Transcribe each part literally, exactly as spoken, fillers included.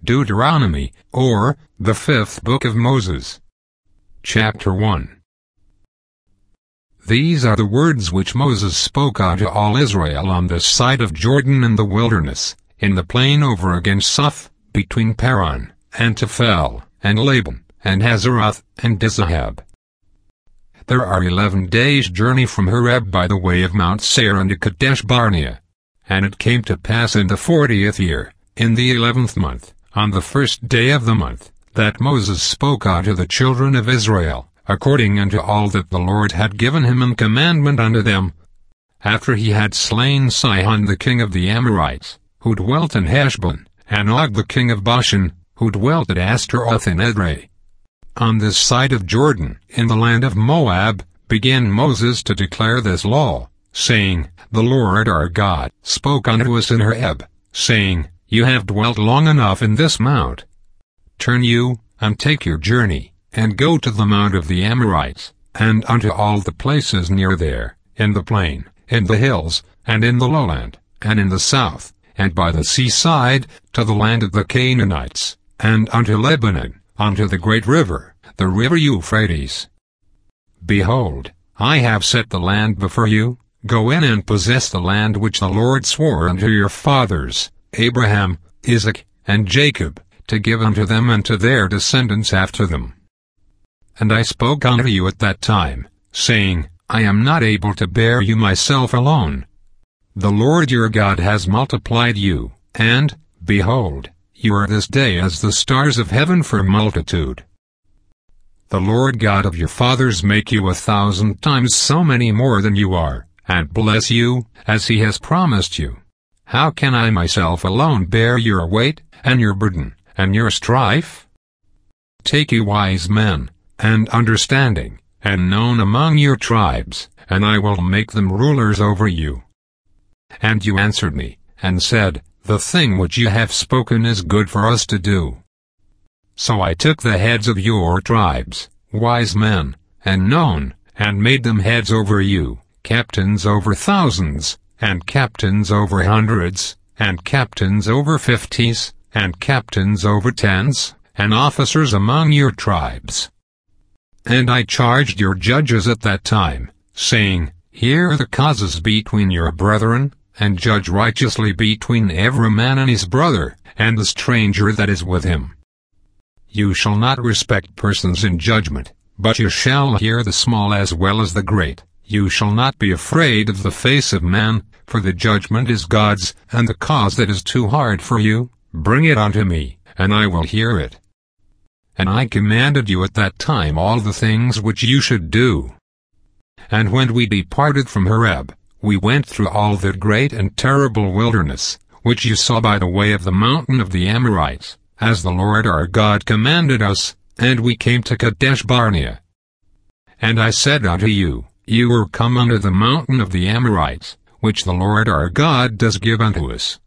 Deuteronomy, or, the fifth book of Moses. Chapter one. These are the words which Moses spoke unto all Israel on this side of Jordan in the wilderness, in the plain over against Suph, between Paran, and Tophel, and Laban, and Hazeroth, and Dizahab. There are eleven days' journey from Horeb by the way of Mount Seir unto Kadesh Barnea. And it came to pass in the fortieth year, in the eleventh month, on the first day of the month, that Moses spoke unto the children of Israel, according unto all that the Lord had given him in commandment unto them, after he had slain Sihon the king of the Amorites, who dwelt in Heshbon, and Og the king of Bashan, who dwelt at Ashtaroth in Edrei. On this side of Jordan, in the land of Moab, began Moses to declare this law, saying, The Lord our God spoke unto us in Horeb, saying, You have dwelt long enough in this mount. Turn you, and take your journey, and go to the mount of the Amorites, and unto all the places near there, in the plain, in the hills, and in the lowland, and in the south, and by the seaside, to the land of the Canaanites, and unto Lebanon, unto the great river, the river Euphrates. Behold, I have set the land before you. Go in and possess the land which the Lord swore unto your fathers, Abraham, Isaac, and Jacob, to give unto them and to their descendants after them. And I spoke unto you at that time, saying, I am not able to bear you myself alone. The Lord your God has multiplied you, and, behold, you are this day as the stars of heaven for multitude. The Lord God of your fathers make you a thousand times so many more than you are, and bless you, as he has promised you. How can I myself alone bear your weight, and your burden, and your strife? Take you wise men, and understanding, and known among your tribes, and I will make them rulers over you. And you answered me, and said, The thing which you have spoken is good for us to do. So I took the heads of your tribes, wise men, and known, and made them heads over you, captains over thousands, and captains over hundreds, and captains over fifties, and captains over tens, and officers among your tribes. And I charged your judges at that time, saying, Hear the causes between your brethren, and judge righteously between every man and his brother, and the stranger that is with him. You shall not respect persons in judgment, but you shall hear the small as well as the great. You shall not be afraid of the face of man, for the judgment is God's, and the cause that is too hard for you, bring it unto me, and I will hear it. And I commanded you at that time all the things which you should do. And when we departed from Horeb, we went through all that great and terrible wilderness, which you saw by the way of the mountain of the Amorites, as the Lord our God commanded us, and we came to Kadesh Barnea. And I said unto you, You are come unto the mountain of the Amorites, which the Lord our God does give unto us.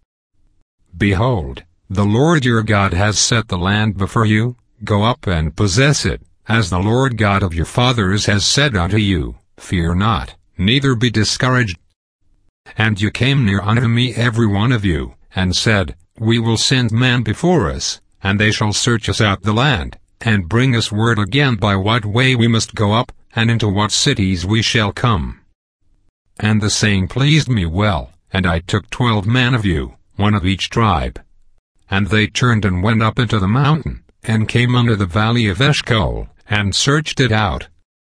Behold, the Lord your God has set the land before you. Go up and possess it, as the Lord God of your fathers has said unto you. Fear not, neither be discouraged. And you came near unto me every one of you, and said, We will send men before us, and they shall search us out the land, and bring us word again by what way we must go up, and into what cities we shall come. And the saying pleased me well, and I took twelve men of you, one of each tribe. And they turned and went up into the mountain, and came unto the valley of Eshcol, and searched it out.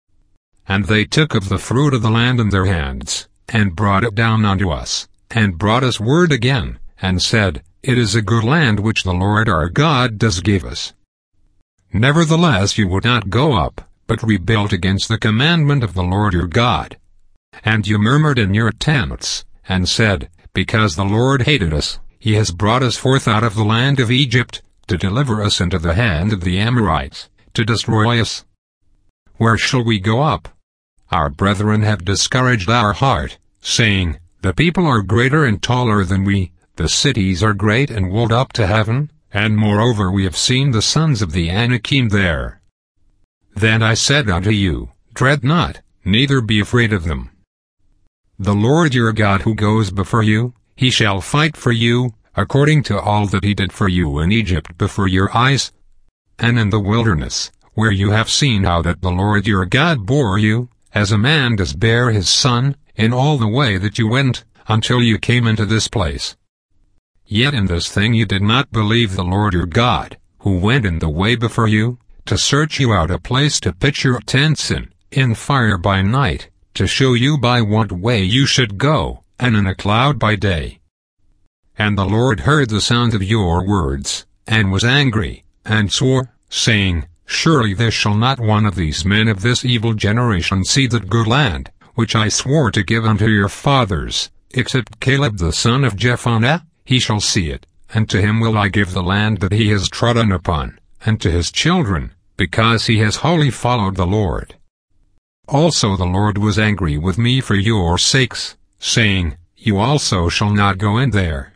And they took of the fruit of the land in their hands, and brought it down unto us, and brought us word again, and said, It is a good land which the Lord our God does give us. Nevertheless you would not go up, but rebelled against the commandment of the Lord your God. And you murmured in your tents, and said, Because the Lord hated us, he has brought us forth out of the land of Egypt, to deliver us into the hand of the Amorites, to destroy us. Where shall we go up? Our brethren have discouraged our heart, saying, The people are greater and taller than we, the cities are great and walled up to heaven, and moreover we have seen the sons of the Anakim there. Then I said unto you, Dread not, neither be afraid of them. The Lord your God who goes before you, he shall fight for you, according to all that he did for you in Egypt before your eyes, and in the wilderness, where you have seen how that the Lord your God bore you, as a man does bear his son, in all the way that you went, until you came into this place. Yet in this thing you did not believe the Lord your God, who went in the way before you, to search you out a place to pitch your tents in, in fire by night, to show you by what way you should go, and in a cloud by day. And the Lord heard the sound of your words, and was angry, and swore, saying, Surely there shall not one of these men of this evil generation see that good land, which I swore to give unto your fathers, except Caleb the son of Jephunneh, he shall see it, and to him will I give the land that he has trodden upon, and to his children, because he has wholly followed the Lord. Also the Lord was angry with me for your sakes, saying, You also shall not go in there.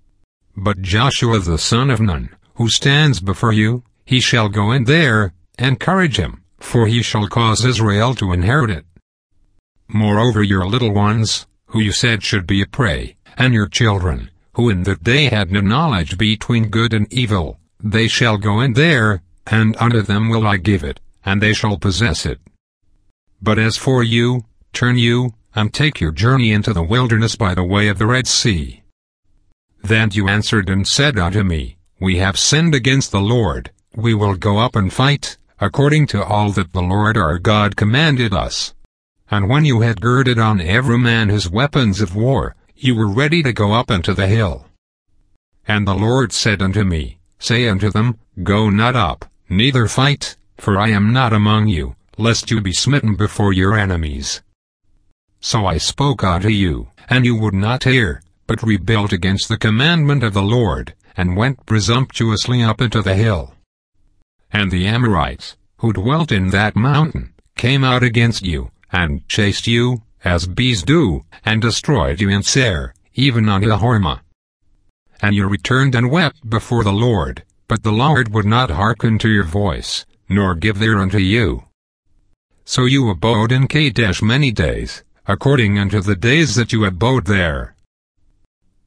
But Joshua the son of Nun, who stands before you, he shall go in there, encourage him, for he shall cause Israel to inherit it. Moreover your little ones, who you said should be a prey, and your children, who in that day had no knowledge between good and evil, they shall go in there, and unto them will I give it, and they shall possess it. But as for you, turn you, and take your journey into the wilderness by the way of the Red Sea. Then you answered and said unto me, We have sinned against the Lord, we will go up and fight, according to all that the Lord our God commanded us. And when you had girded on every man his weapons of war, you were ready to go up into the hill. And the Lord said unto me, Say unto them, Go not up, neither fight, for I am not among you, lest you be smitten before your enemies. So I spoke unto you, and you would not hear, but rebelled against the commandment of the Lord, and went presumptuously up into the hill. And the Amorites, who dwelt in that mountain, came out against you, and chased you, as bees do, and destroyed you in Seir, even unto Hormah. And you returned and wept before the Lord, but the Lord would not hearken to your voice, nor give ear unto you. So you abode in Kadesh many days, according unto the days that you abode there.